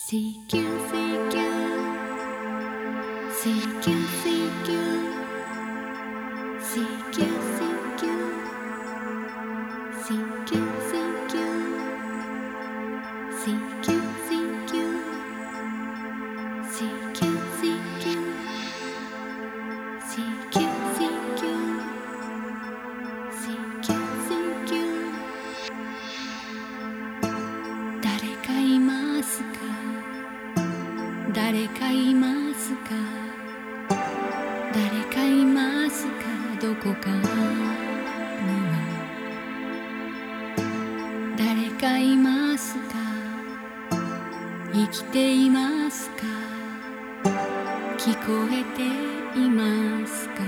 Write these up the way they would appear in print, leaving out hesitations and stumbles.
誰かいますか？誰かいますか？どこかには誰かいますか？生きていますか？聞こえていますか？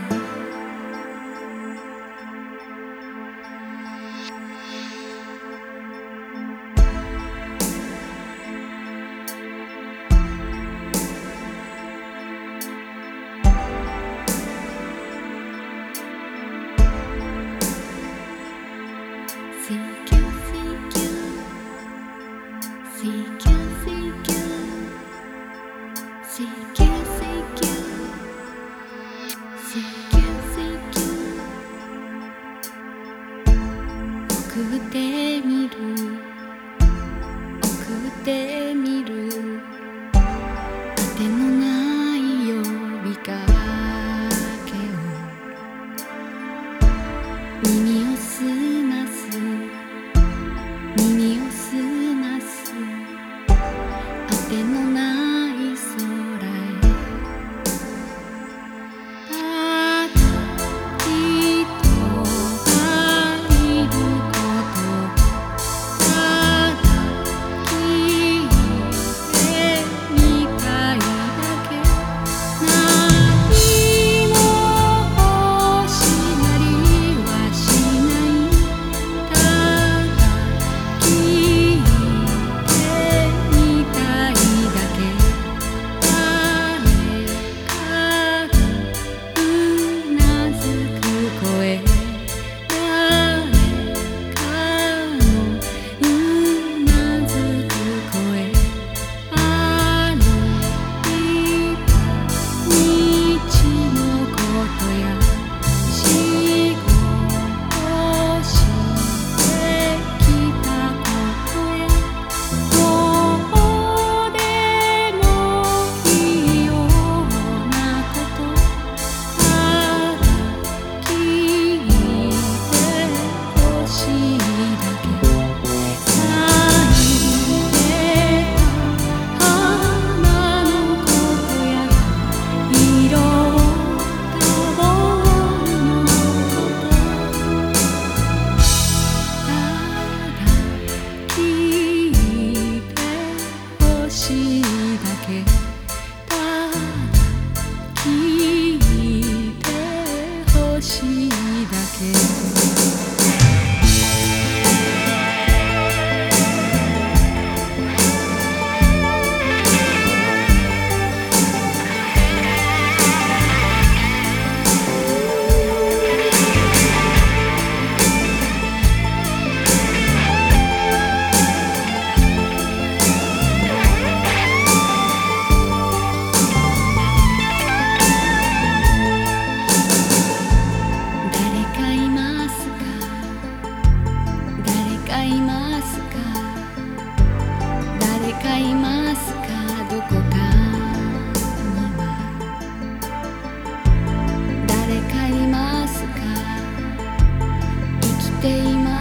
送ってみる、送ってみる、あてのない呼びかけを耳をすます耳をすますあてのない空へただ人がいることただ聞いてみたいだけ何も欲しがりはしないただ聞いてみたいだけ誰かがうなずく声誰かのうなずく声歩いた道のことや仕事してきたことやどうでもいいようなことただ聞いてほしいだけ咲いてた花のことや色とボールのことただ聞いてほしいだけただ聞いてほしいだけ誰かいますか？誰かいますか？誰かいますか？どこかには誰かいますか？生きています